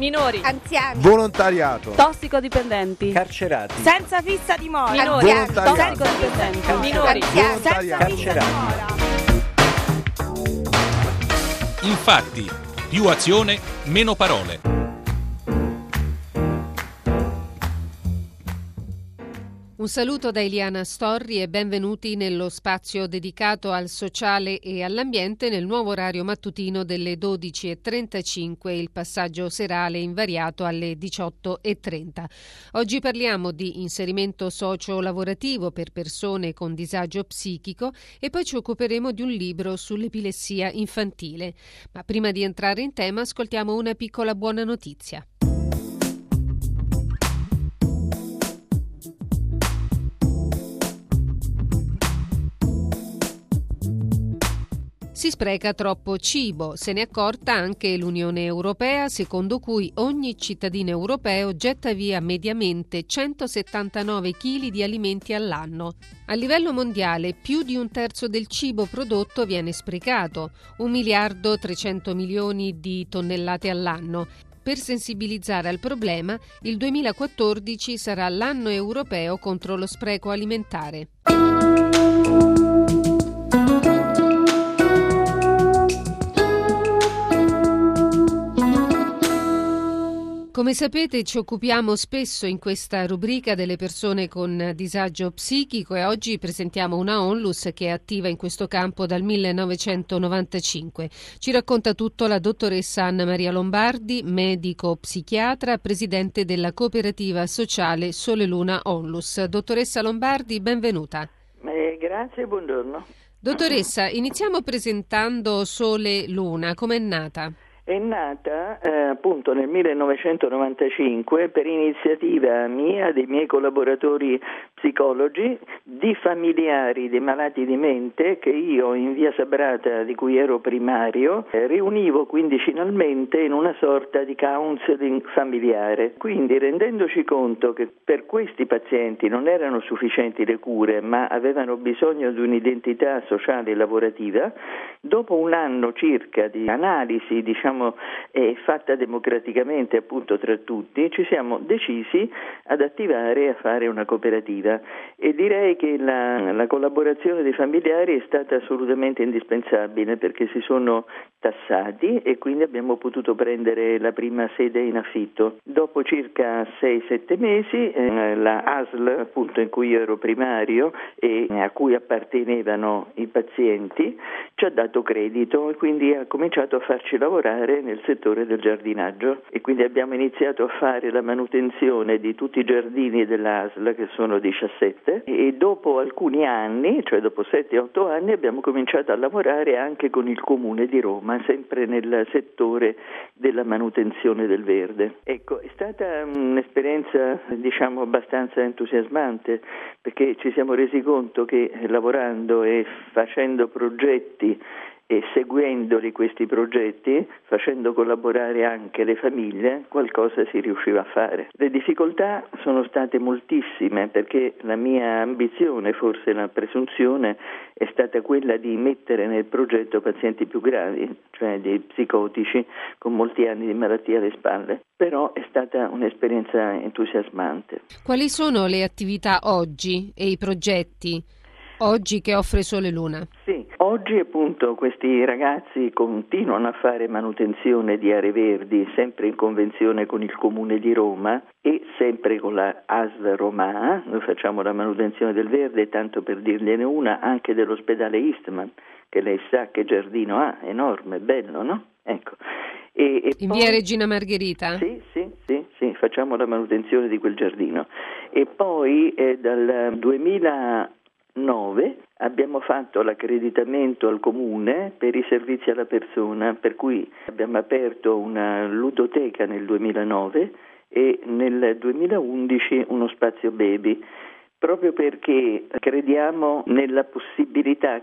minori, anziani, volontariato, tossicodipendenti, carcerati, senza fissa dimora, minori, volontariato, tossicodipendenti, minori, anziani, senza volontariato, fissa dimora. Infatti, più azione, meno parole. Un saluto da Eliana Storri e benvenuti nello spazio dedicato al sociale e all'ambiente nel nuovo orario mattutino delle 12.35, il passaggio serale invariato alle 18.30. Oggi parliamo di inserimento socio-lavorativo per persone con disagio psichico e poi ci occuperemo di un libro sull'epilessia infantile. Ma prima di entrare in tema ascoltiamo una piccola buona notizia. Si spreca troppo cibo, se ne è accorta anche l'Unione Europea, secondo cui ogni cittadino europeo getta via mediamente 179 kg di alimenti all'anno. A livello mondiale più di un terzo del cibo prodotto viene sprecato, 1,3 miliardi di tonnellate all'anno. Per sensibilizzare al problema, il 2014 sarà l'anno europeo contro lo spreco alimentare. Come sapete ci occupiamo spesso in questa rubrica delle persone con disagio psichico e oggi presentiamo una Onlus che è attiva in questo campo dal 1995. Ci racconta tutto la dottoressa Anna Maria Lombardi, medico psichiatra, presidente della cooperativa sociale Sole Luna Onlus. Dottoressa Lombardi, benvenuta. Grazie, buongiorno. Dottoressa, iniziamo presentando Sole Luna. Com'è nata? È nata appunto nel 1995 per iniziativa mia, dei miei collaboratori psicologi, di familiari dei malati di mente che io in via Sabrata, di cui ero primario, riunivo quindicinalmente in una sorta di counseling familiare. Quindi rendendoci conto che per questi pazienti non erano sufficienti le cure ma avevano bisogno di un'identità sociale e lavorativa, dopo un anno circa di analisi fatta democraticamente appunto tra tutti, ci siamo decisi ad attivare e a fare una cooperativa e direi che la collaborazione dei familiari è stata assolutamente indispensabile perché si sono tassati e quindi abbiamo potuto prendere la prima sede in affitto. Dopo circa 6-7 mesi la ASL appunto in cui io ero primario e a cui appartenevano i pazienti ci ha dato credito e quindi ha cominciato a farci lavorare nel settore del giardinaggio e quindi abbiamo iniziato a fare la manutenzione di tutti i giardini dell'ASL che sono 17 e dopo alcuni anni, cioè dopo 7-8 anni, abbiamo cominciato a lavorare anche con il Comune di Roma, sempre nel settore della manutenzione del verde. Ecco, è stata un'esperienza abbastanza entusiasmante perché ci siamo resi conto che lavorando e facendo progetti e seguendoli questi progetti, facendo collaborare anche le famiglie, qualcosa si riusciva a fare. Le difficoltà sono state moltissime perché la mia ambizione, forse la presunzione, è stata quella di mettere nel progetto pazienti più gravi, cioè dei psicotici con molti anni di malattia alle spalle. Però è stata un'esperienza entusiasmante. Quali sono le attività oggi e i progetti oggi che offre Sole Luna? Sì, oggi appunto questi ragazzi continuano a fare manutenzione di aree verdi, sempre in convenzione con il Comune di Roma e sempre con la ASL Roma. Noi facciamo la manutenzione del verde, tanto per dirgliene una, anche dell'ospedale Eastman, che lei sa che giardino ha, enorme, bello, no? Ecco. In via Regina Margherita? Sì, facciamo la manutenzione di quel giardino. E poi dal 2009 abbiamo fatto l'accreditamento al Comune per i servizi alla persona, per cui abbiamo aperto una ludoteca nel 2009 e nel 2011 uno spazio baby. Proprio perché crediamo nella possibilità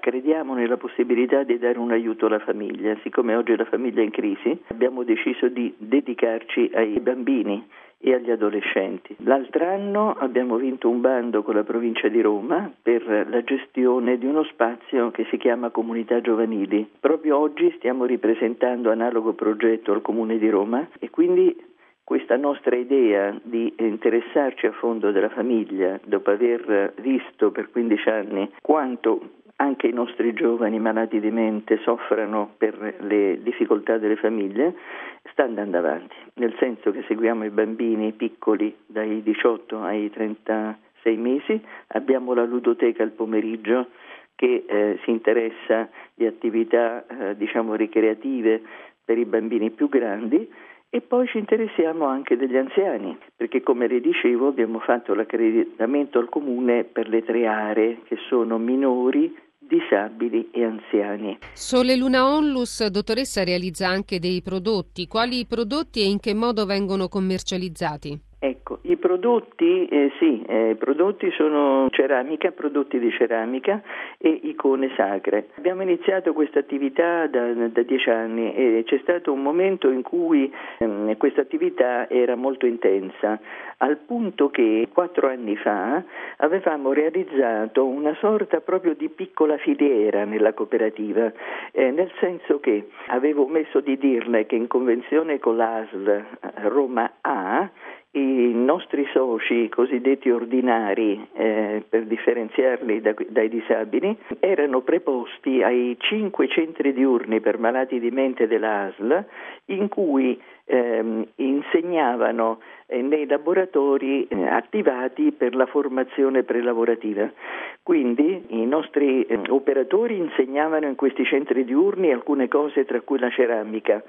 di dare un aiuto alla famiglia. Siccome oggi la famiglia è in crisi, abbiamo deciso di dedicarci ai bambini e agli adolescenti. L'altro anno abbiamo vinto un bando con la provincia di Roma per la gestione di uno spazio che si chiama Comunità Giovanili. Proprio oggi stiamo ripresentando analogo progetto al Comune di Roma e quindi questa nostra idea di interessarci a fondo della famiglia, dopo aver visto per 15 anni quanto anche i nostri giovani malati di mente soffrano per le difficoltà delle famiglie, sta andando avanti, nel senso che seguiamo i bambini piccoli dai 18 ai 36 mesi, abbiamo la ludoteca al pomeriggio che si interessa di attività ricreative per i bambini più grandi, e poi ci interessiamo anche degli anziani, perché come le dicevo abbiamo fatto l'accreditamento al comune per le 3 aree che sono minori, disabili e anziani. Sole Luna Onlus, dottoressa, realizza anche dei prodotti. Quali prodotti e in che modo vengono commercializzati? Ecco, i prodotti, i prodotti sono ceramica, prodotti di ceramica e icone sacre. Abbiamo iniziato questa attività da 10 anni e c'è stato un momento in cui questa attività era molto intensa, al punto che 4 anni fa avevamo realizzato una sorta proprio di piccola filiera nella cooperativa, nel senso che avevo omesso di dirle che in convenzione con l'ASL Roma A i nostri soci cosiddetti ordinari, per differenziarli dai disabili, erano preposti ai 5 centri diurni per malati di mente dell'ASL, in cui insegnavano nei laboratori attivati per la formazione prelavorativa. Quindi i nostri operatori insegnavano in questi centri diurni alcune cose, tra cui la ceramica.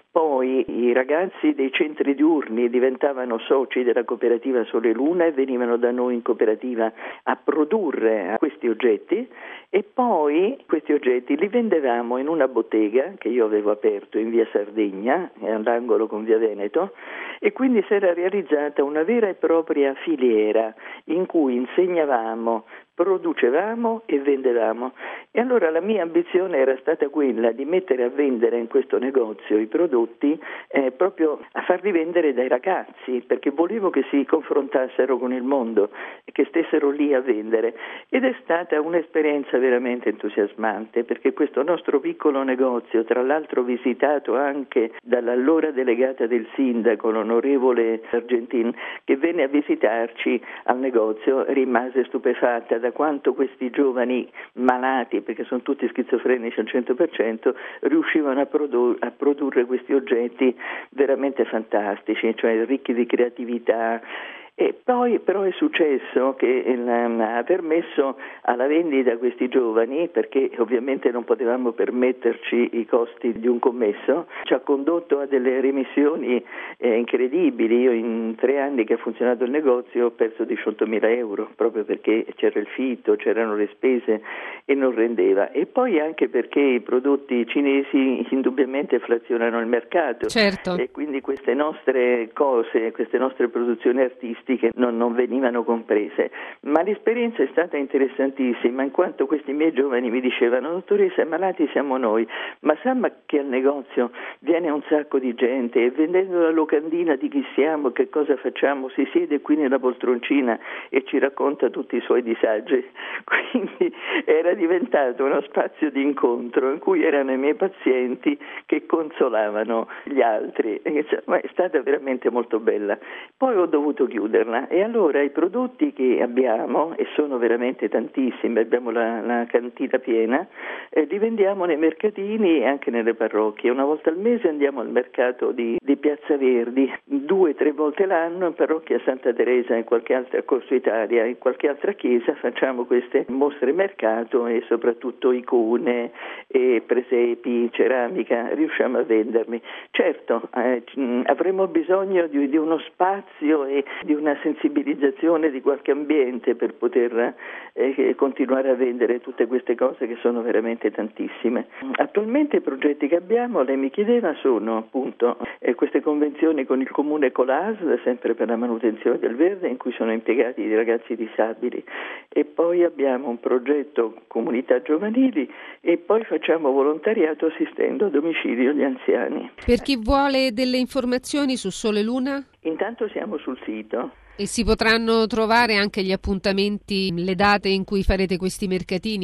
Poi i ragazzi dei centri diurni diventavano soci della cooperativa Sole Luna e venivano da noi in cooperativa a produrre questi oggetti, e poi questi oggetti li vendevamo in una bottega che io avevo aperto in via Sardegna, all'angolo con via Veneto, e quindi si era realizzata una vera e propria filiera in cui insegnavamo, producevamo e vendevamo. E allora la mia ambizione era stata quella di mettere a vendere in questo negozio i prodotti, proprio a farli vendere dai ragazzi, perché volevo che si confrontassero con il mondo e che stessero lì a vendere. Ed è stata un'esperienza veramente entusiasmante, perché questo nostro piccolo negozio, tra l'altro visitato anche dall'allora delegata del sindaco, l'onorevole Argentin, che venne a visitarci al negozio, rimase stupefatta da quanto questi giovani malati, perché sono tutti schizofrenici al 100%, riuscivano a produrre questi oggetti veramente fantastici, cioè ricchi di creatività. E poi però è successo che ha permesso alla vendita a questi giovani, perché ovviamente non potevamo permetterci i costi di un commesso, ci ha condotto a delle remissioni incredibili. Io in 3 anni che ha funzionato il negozio ho perso 18.000 euro, proprio perché c'era il fitto, c'erano le spese e non rendeva. E poi anche perché i prodotti cinesi indubbiamente frazionano il mercato. Certo. E quindi queste nostre cose, queste nostre produzioni artistiche non venivano comprese, ma l'esperienza è stata interessantissima, in quanto questi miei giovani mi dicevano: dottoressa, malati siamo noi, ma sa che al negozio viene un sacco di gente e vendendo la locandina di chi siamo, che cosa facciamo, si siede qui nella poltroncina e ci racconta tutti i suoi disagi. Quindi era diventato uno spazio di incontro in cui erano i miei pazienti che consolavano gli altri, ma è stata veramente molto bella. Poi ho dovuto chiuderla, e allora i prodotti che abbiamo, e sono veramente tantissimi, abbiamo la cantina piena, li vendiamo nei mercatini e anche nelle parrocchie. Una volta al mese andiamo al mercato di Piazza Verdi, 2-3 volte l'anno in parrocchia Santa Teresa, in qualche altra Corso Italia, in qualche altra chiesa facciamo queste mostre mercato, e soprattutto icone e presepi, ceramica, riusciamo a venderli. Certo, avremo bisogno di uno spazio e di una sensibilizzazione di qualche ambiente per poter continuare a vendere tutte queste cose, che sono veramente tantissime. Attualmente i progetti che abbiamo, lei mi chiedeva, sono appunto queste convenzioni con il comune e con l'ASL, sempre per la manutenzione del verde, in cui sono impiegati i ragazzi disabili, e poi abbiamo un progetto comunità giovanili, e poi facciamo volontariato assistendo a domicilio gli anziani. Per chi vuole delle informazioni su Sole Luna? Intanto siamo sul sito. E si potranno trovare anche gli appuntamenti, le date in cui farete questi mercatini?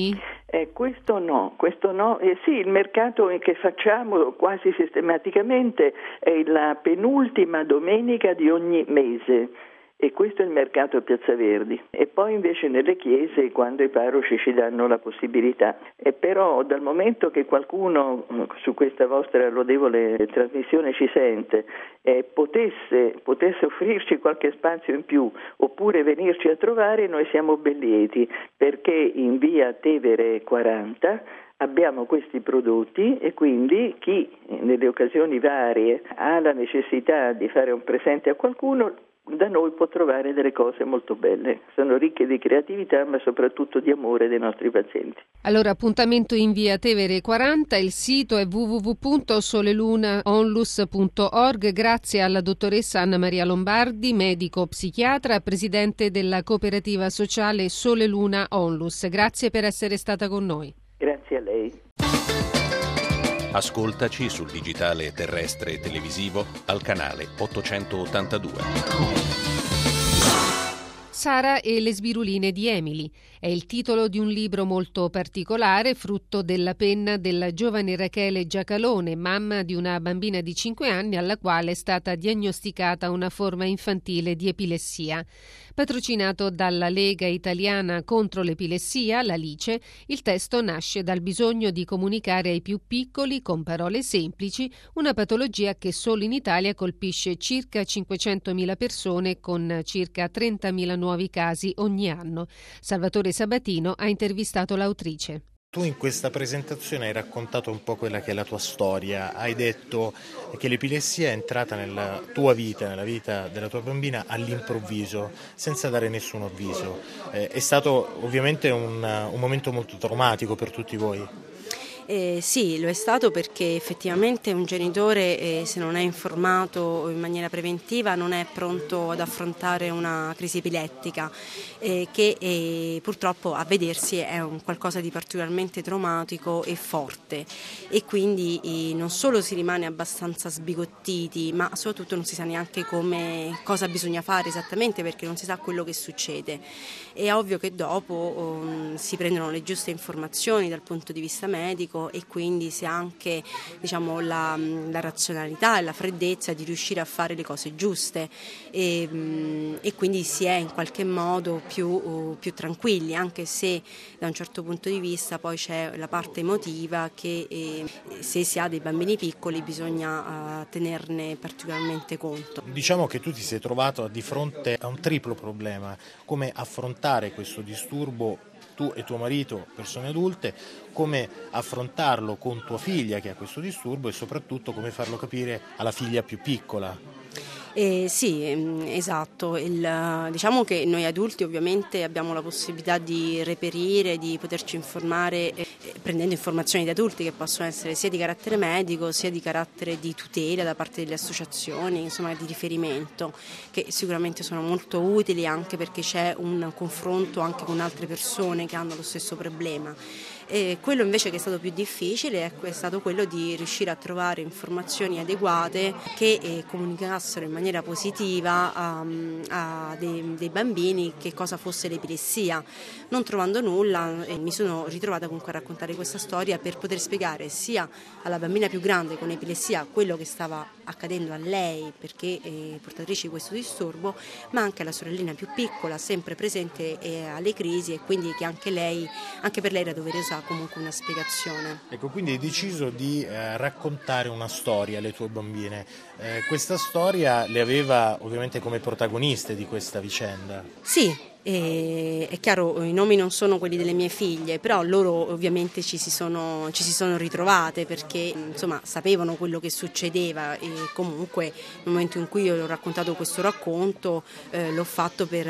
Questo no. Sì, il mercato che facciamo quasi sistematicamente è la penultima domenica di ogni mese. E questo è il mercato a Piazza Verdi. E poi invece nelle chiese, quando i parroci ci danno la possibilità. E però dal momento che qualcuno su questa vostra lodevole trasmissione ci sente potesse offrirci qualche spazio in più oppure venirci a trovare, noi siamo ben lieti, perché in via Tevere 40 abbiamo questi prodotti e quindi chi nelle occasioni varie ha la necessità di fare un presente a qualcuno, da noi può trovare delle cose molto belle. Sono ricche di creatività, ma soprattutto di amore dei nostri pazienti. Allora, appuntamento in via Tevere 40, il sito è www.solelunaonlus.org. Grazie alla dottoressa Anna Maria Lombardi, medico psichiatra, presidente della cooperativa sociale Sole Luna Onlus. Grazie per essere stata con noi. Grazie a lei. Ascoltaci sul digitale terrestre e televisivo al canale 882. Sara e le sbiruline di Emily è il titolo di un libro molto particolare, frutto della penna della giovane Rachele Giacalone, mamma di una bambina di 5 anni alla quale è stata diagnosticata una forma infantile di epilessia. Patrocinato dalla Lega Italiana contro l'Epilessia, la LICE, il testo nasce dal bisogno di comunicare ai più piccoli, con parole semplici, una patologia che solo in Italia colpisce circa 500.000 persone, con circa 30.000 nuovi casi ogni anno. Salvatore Sabatino ha intervistato l'autrice. Tu in questa presentazione hai raccontato un po' quella che è la tua storia, hai detto che l'epilessia è entrata nella tua vita, nella vita della tua bambina all'improvviso, senza dare nessun avviso. È stato ovviamente un momento molto traumatico per tutti voi. Sì, lo è stato perché effettivamente un genitore, se non è informato in maniera preventiva, non è pronto ad affrontare una crisi epilettica, che purtroppo a vedersi è un qualcosa di particolarmente traumatico e forte, e quindi non solo si rimane abbastanza sbigottiti, ma soprattutto non si sa neanche cosa bisogna fare esattamente, perché non si sa quello che succede. È ovvio che dopo si prendono le giuste informazioni dal punto di vista medico, e quindi si ha anche, diciamo, la razionalità e la freddezza di riuscire a fare le cose giuste, e quindi si è in qualche modo più tranquilli, anche se da un certo punto di vista poi c'è la parte emotiva che se si ha dei bambini piccoli bisogna tenerne particolarmente conto. Diciamo che tu ti sei trovato di fronte a un triplo problema: come affrontare questo disturbo, tu e tuo marito, persone adulte, come affrontarlo con tua figlia che ha questo disturbo, e soprattutto come farlo capire alla figlia più piccola. Sì, esatto. Diciamo che noi adulti ovviamente abbiamo la possibilità di reperire, di poterci informare prendendo informazioni da adulti che possono essere sia di carattere medico sia di carattere di tutela da parte delle associazioni, insomma, di riferimento, che sicuramente sono molto utili, anche perché c'è un confronto anche con altre persone che hanno lo stesso problema. Quello invece che è stato più difficile è stato quello di riuscire a trovare informazioni adeguate che comunicassero in maniera positiva a dei bambini che cosa fosse l'epilessia. Non trovando nulla, mi sono ritrovata comunque a raccontare questa storia per poter spiegare sia alla bambina più grande con epilessia quello che stava accadendo a lei, perché è portatrice di questo disturbo, ma anche alla sorellina più piccola, sempre presente alle crisi, e quindi che anche per lei era doverosa comunque una spiegazione. Ecco, quindi hai deciso di raccontare una storia alle tue bambine. Questa storia le aveva ovviamente come protagoniste di questa vicenda. Sì. È chiaro, i nomi non sono quelli delle mie figlie, però loro ovviamente ci si sono ritrovate, perché insomma sapevano quello che succedeva, e comunque nel momento in cui io ho raccontato questo racconto l'ho fatto per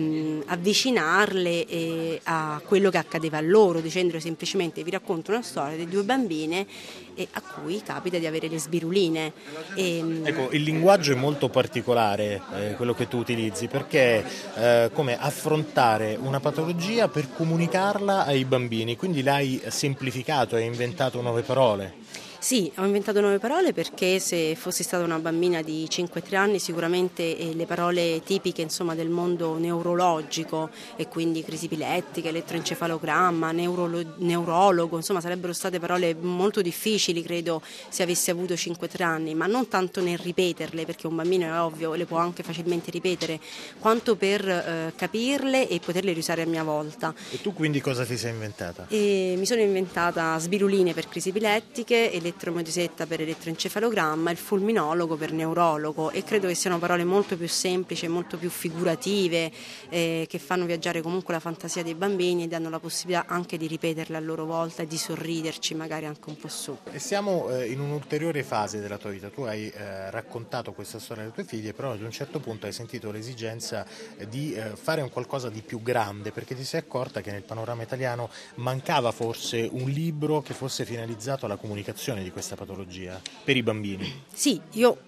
avvicinarle a quello che accadeva a loro, dicendo semplicemente: vi racconto una storia di due bambine a cui capita di avere le sbiruline. Ecco, il linguaggio è molto particolare, quello che tu utilizzi, perché come affrontare una patologia per comunicarla ai bambini, quindi l'hai semplificato, hai inventato nuove parole. Sì, ho inventato nuove parole perché se fossi stata una bambina di 5-3 anni sicuramente le parole tipiche insomma, del mondo neurologico e quindi crisi epilettica, elettroencefalogramma, neurologo, insomma sarebbero state parole molto difficili credo se avessi avuto 5-3 anni, ma non tanto nel ripeterle perché un bambino è ovvio le può anche facilmente ripetere, quanto per capirle e poterle riusare a mia volta. E tu quindi cosa ti sei inventata? Mi sono inventata sbiruline per crisi epilettiche, elettromedusetta per elettroencefalogramma, il fulminologo per neurologo e credo che siano parole molto più semplici, molto più figurative che fanno viaggiare comunque la fantasia dei bambini e danno la possibilità anche di ripeterle a loro volta e di sorriderci magari anche un po' su. E siamo in un'ulteriore fase della tua vita, tu hai raccontato questa storia alle tue figlie, però ad un certo punto hai sentito l'esigenza di fare un qualcosa di più grande perché ti sei accorta che nel panorama italiano mancava forse un libro che fosse finalizzato alla comunicazione di questa patologia per i bambini. Sì,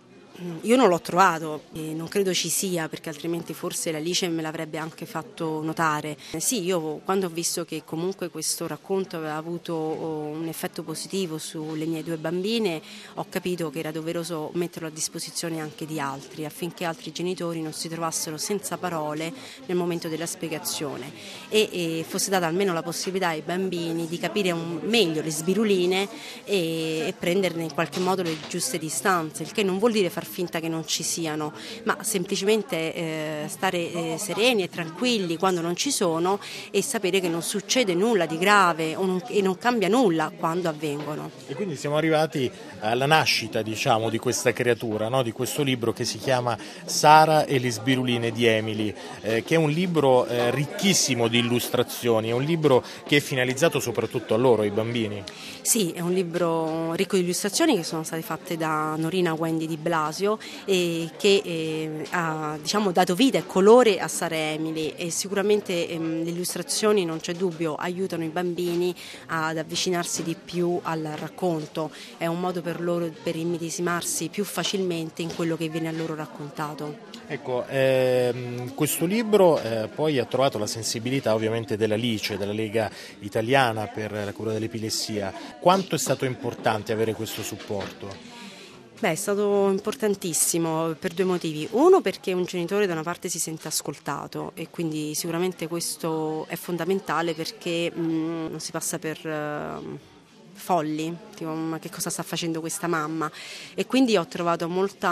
io non l'ho trovato e non credo ci sia perché altrimenti forse l'Alice me l'avrebbe anche fatto notare. Sì, io quando ho visto che comunque questo racconto aveva avuto un effetto positivo sulle mie 2 bambine ho capito che era doveroso metterlo a disposizione anche di altri affinché altri genitori non si trovassero senza parole nel momento della spiegazione e fosse data almeno la possibilità ai bambini di capire meglio le sbiruline e prenderne in qualche modo le giuste distanze, il che non vuol dire far finta che non ci siano, ma semplicemente stare sereni e tranquilli quando non ci sono e sapere che non succede nulla di grave e non cambia nulla quando avvengono. E quindi siamo arrivati alla nascita, diciamo, di questa creatura, no? Di questo libro che si chiama Sara e le sbiruline di Emily, che è un libro ricchissimo di illustrazioni, è un libro che è finalizzato soprattutto a loro, ai bambini. Sì, è un libro ricco di illustrazioni che sono state fatte da Norina Wendy Di Blasio e che ha dato vita e colore a Sara Emily e sicuramente le illustrazioni non c'è dubbio aiutano i bambini ad avvicinarsi di più al racconto, è un modo per loro per immedesimarsi più facilmente in quello che viene a loro raccontato. Ecco, questo libro poi ha trovato la sensibilità ovviamente della LICE, della Lega Italiana per la cura dell'epilessia. Quanto è stato importante avere questo supporto? È stato importantissimo per 2 motivi. Uno perché un genitore da una parte si sente ascoltato e quindi sicuramente questo è fondamentale perché non si passa per folli, tipo, ma che cosa sta facendo questa mamma? E quindi ho trovato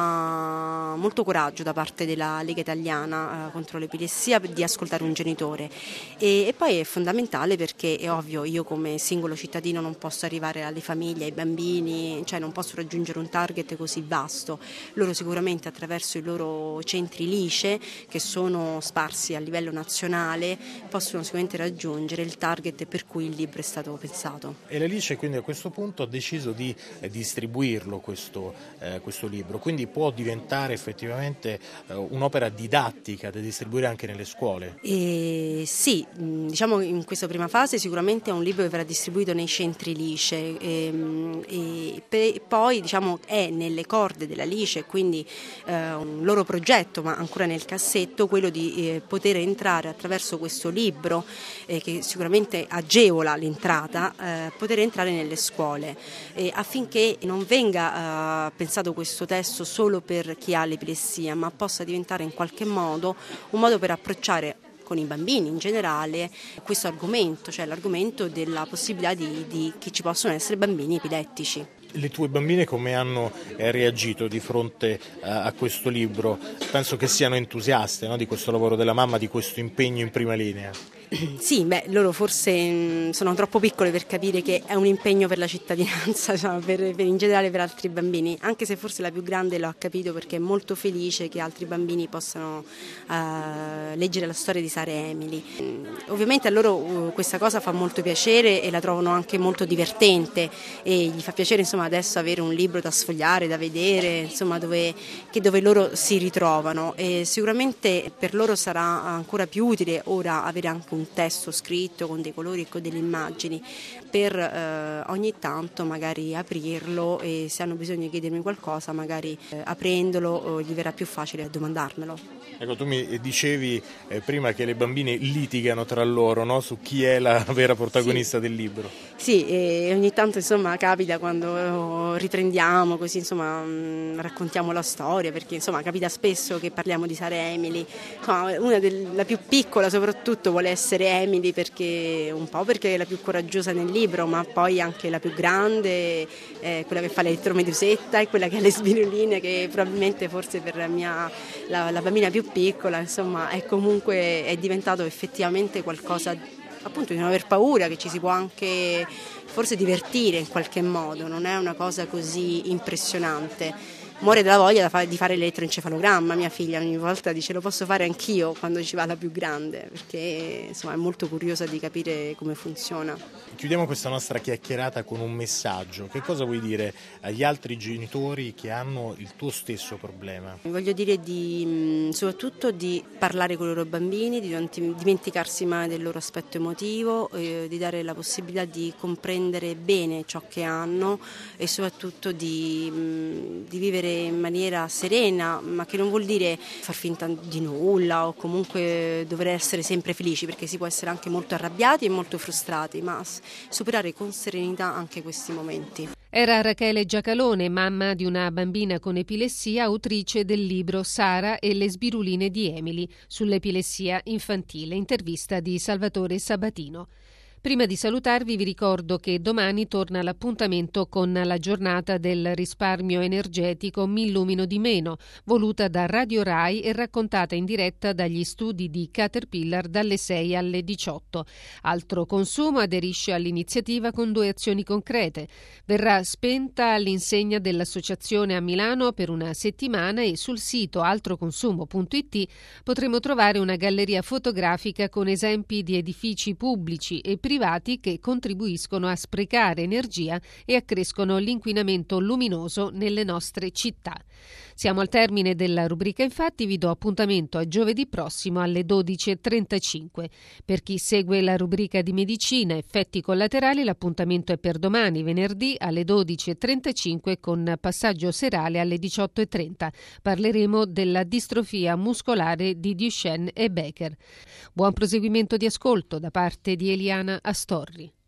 molto coraggio da parte della Lega Italiana contro l'epilessia di ascoltare un genitore e poi è fondamentale perché è ovvio io come singolo cittadino non posso arrivare alle famiglie, ai bambini, cioè non posso raggiungere un target così vasto. Loro sicuramente attraverso i loro centri LICE che sono sparsi a livello nazionale possono sicuramente raggiungere il target per cui il libro è stato pensato. E la LICE quindi a questo punto ha deciso di distribuirlo questo libro, quindi può diventare effettivamente un'opera didattica da distribuire anche nelle scuole? Sì, diciamo in questa prima fase sicuramente è un libro che verrà distribuito nei centri LICE e poi diciamo è nelle corde della LICE, quindi un loro progetto ma ancora nel cassetto quello di poter entrare attraverso questo libro che sicuramente agevola l'entrata, poter entrare nelle scuole affinché non venga pensato questo testo solo per chi ha l'epilessia ma possa diventare in qualche modo un modo per approcciare con i bambini in generale questo argomento, cioè l'argomento della possibilità di che ci possono essere bambini epilettici. Le tue bambine come hanno reagito di fronte a questo libro? Penso che siano entusiaste, no, di questo lavoro della mamma, di questo impegno in prima linea. Sì, loro forse sono troppo piccole per capire che è un impegno per la cittadinanza, cioè per in generale per altri bambini, anche se forse la più grande lo ha capito perché è molto felice che altri bambini possano leggere la storia di Sara Emily. Ovviamente a loro questa cosa fa molto piacere e la trovano anche molto divertente e gli fa piacere insomma adesso avere un libro da sfogliare, da vedere, insomma dove loro si ritrovano e sicuramente per loro sarà ancora più utile ora avere anche un un testo scritto con dei colori e con delle immagini, per ogni tanto magari aprirlo, e se hanno bisogno di chiedermi qualcosa magari aprendolo gli verrà più facile domandarmelo. Ecco, tu mi dicevi prima che le bambine litigano tra loro, no? Su chi è la vera protagonista del libro. Sì, e ogni tanto insomma capita quando riprendiamo così, insomma raccontiamo la storia, perché insomma capita spesso che parliamo di Sara Emily. Insomma, la più piccola soprattutto vuole essere Emily, perché un po' perché è la più coraggiosa nel libro, ma poi anche la più grande, quella che fa l'elettromedusetta, e quella che ha le sbiruline, che probabilmente forse per la bambina più piccola, insomma, è diventato effettivamente qualcosa appunto di non aver paura, che ci si può anche forse divertire in qualche modo, non è una cosa così impressionante. Muore della voglia di fare l'elettroencefalogramma, mia figlia ogni volta dice lo posso fare anch'io quando ci va la più grande, perché insomma è molto curiosa di capire come funziona. Chiudiamo questa nostra chiacchierata con un messaggio. Che cosa vuoi dire agli altri genitori che hanno il tuo stesso problema? Voglio dire soprattutto di parlare con i loro bambini, di non dimenticarsi mai del loro aspetto emotivo, di dare la possibilità di comprendere bene ciò che hanno, e soprattutto di vivere in maniera serena, ma che non vuol dire far finta di nulla o comunque dover essere sempre felici, perché si può essere anche molto arrabbiati e molto frustrati, ma superare con serenità anche questi momenti. Era Rachele Giacalone, mamma di una bambina con epilessia, autrice del libro Sara e le sbiruline di Emily sull'epilessia infantile, intervista di Salvatore Sabatino. Prima di salutarvi vi ricordo che domani torna l'appuntamento con la giornata del risparmio energetico Mi illumino di meno, voluta da Radio Rai e raccontata in diretta dagli studi di Caterpillar dalle 6 alle 18. Altro Consumo aderisce all'iniziativa con 2 azioni concrete. Verrà spenta all'insegna dell'associazione a Milano per una settimana, e sul sito altroconsumo.it potremo trovare una galleria fotografica con esempi di edifici pubblici e privati che contribuiscono a sprecare energia e accrescono l'inquinamento luminoso nelle nostre città. Siamo al termine della rubrica Infatti, vi do appuntamento a giovedì prossimo alle 12.35. Per chi segue la rubrica di medicina effetti collaterali, l'appuntamento è per domani, venerdì alle 12.35, con passaggio serale alle 18.30. Parleremo della distrofia muscolare di Duchenne e Becker. Buon proseguimento di ascolto da parte di Eliana Astorri.